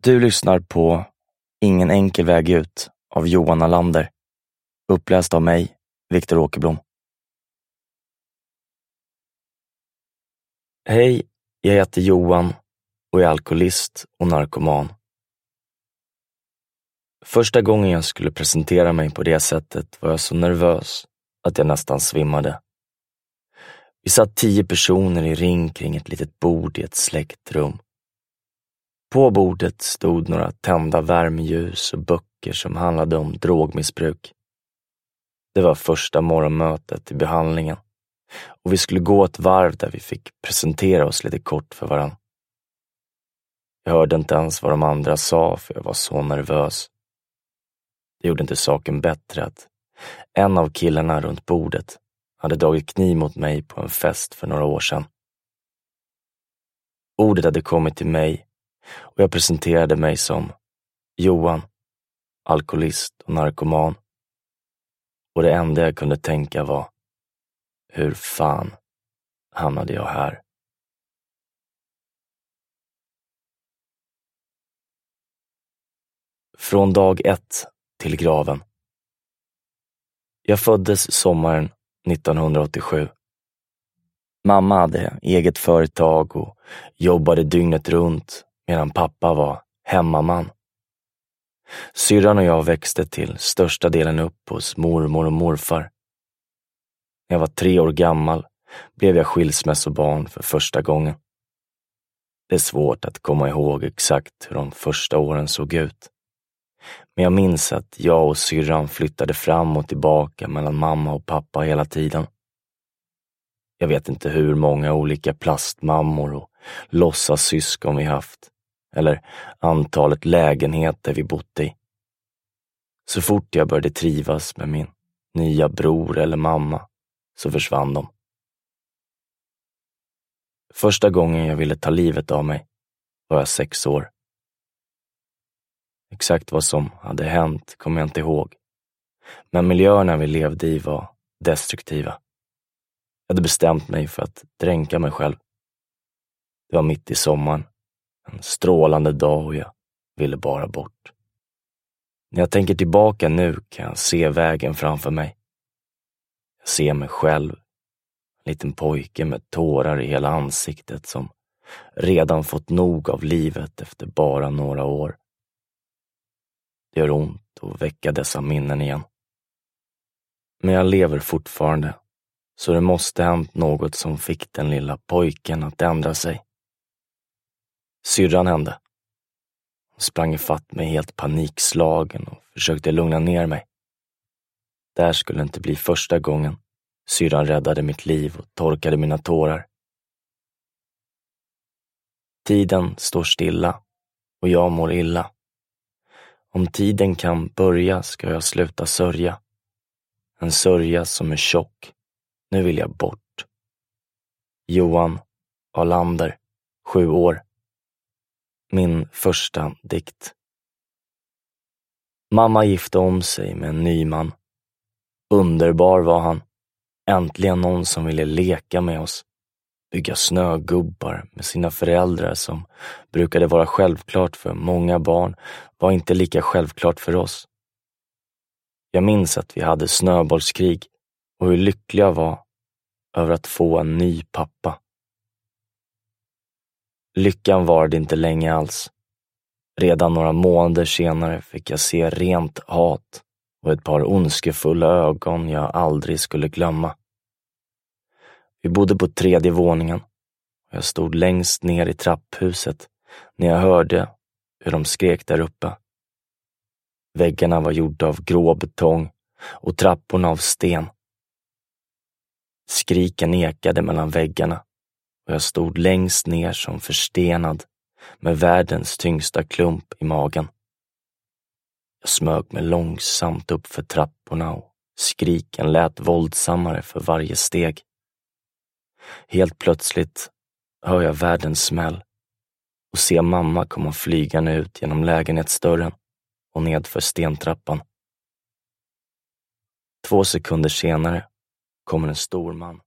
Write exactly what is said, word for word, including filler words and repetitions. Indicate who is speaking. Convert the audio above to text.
Speaker 1: Du lyssnar på Ingen enkel väg ut av Johan Alander. Uppläst av mig, Viktor Åkerblom. Hej, jag heter Johan och är alkoholist och narkoman. Första gången jag skulle presentera mig på det sättet var jag så nervös att jag nästan svimmade. Vi satt tio personer i ring kring ett litet bord i ett släckt rum. På bordet stod några tända värmeljus och böcker som handlade om drogmissbruk. Det var första morgonmötet i behandlingen och vi skulle gå ett varv där vi fick presentera oss lite kort för varandra. Jag hörde inte ens vad de andra sa för jag var så nervös. Det gjorde inte saken bättre att en av killarna runt bordet hade dragit kniv mot mig på en fest för några år sedan. Ordet hade kommit till mig och jag presenterade mig som Johan, alkoholist och narkoman. Och det enda jag kunde tänka var, hur fan hamnade jag här? Från dag ett till graven. Jag föddes sommaren nittonhundraåttiosju. Mamma hade eget företag och jobbade dygnet runt medan pappa var hemmaman. Syrran och jag växte till största delen upp hos mormor och morfar. När jag var tre år gammal blev jag skilsmässobarn för första gången. Det är svårt att komma ihåg exakt hur de första åren såg ut. Men jag minns att jag och syrran flyttade fram och tillbaka mellan mamma och pappa hela tiden. Jag vet inte hur många olika plastmammor och låtsassyskon vi haft. Eller antalet lägenheter vi bott i. Så fort jag började trivas med min nya bror eller mamma så försvann de. Första gången jag ville ta livet av mig var jag sex år. Exakt vad som hade hänt kommer jag inte ihåg. Men miljöerna vi levde i var destruktiva. Jag hade bestämt mig för att dränka mig själv. Det var mitt i sommaren. En strålande dag och jag ville bara bort. När jag tänker tillbaka nu kan jag se vägen framför mig. Jag ser mig själv. En liten pojke med tårar i hela ansiktet som redan fått nog av livet efter bara några år. Det gör ont att väcka dessa minnen igen. Men jag lever fortfarande, så det måste ha hänt något som fick den lilla pojken att ändra sig. Syrran hände. Hon sprang ifatt mig helt panikslagen och försökte lugna ner mig. Där skulle inte bli första gången syrran räddade mitt liv och torkade mina tårar. Tiden står stilla och jag mår illa. Om tiden kan börja ska jag sluta sörja. En sörja som är tjock. Nu vill jag bort. Johan Alander, sju år. Min första dikt. Mamma gifte om sig med en ny man. Underbar var han. Äntligen någon som ville leka med oss. Bygga snögubbar med sina föräldrar som brukade vara självklart för många barn var inte lika självklart för oss. Jag minns att vi hade snöbollskrig och hur lycklig jag var över att få en ny pappa. Lyckan varade inte länge alls. Redan några månader senare fick jag se rent hat och ett par ondskefulla ögon jag aldrig skulle glömma. Vi bodde på tredje våningen och jag stod längst ner i trapphuset när jag hörde hur de skrek där uppe. Väggarna var gjorda av grå betong och trapporna av sten. Skriken ekade mellan väggarna och jag stod längst ner som förstenad med världens tyngsta klump i magen. Jag smög mig långsamt upp för trapporna och skriken lät våldsammare för varje steg. Helt plötsligt hör jag världens smäll och ser mamma komma flygande ut genom lägenhetsdörren och nedför stentrappan. Två sekunder senare kommer en stor man